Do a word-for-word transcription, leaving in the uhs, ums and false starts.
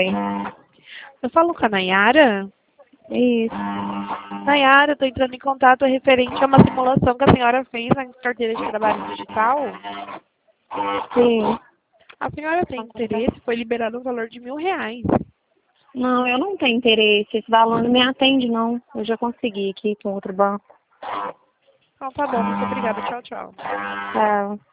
Oi. Eu falo com a Nayara? Isso. Nayara, eu tô entrando em contato referente a uma simulação que a senhora fez na carteira de trabalho digital. Sim. A senhora tem interesse? Foi liberado um valor de mil reais. Não, eu não tenho interesse. Esse valor não me atende, não. Eu já consegui aqui com outro banco. Então tá bom, muito obrigada. Tchau, tchau. Tchau.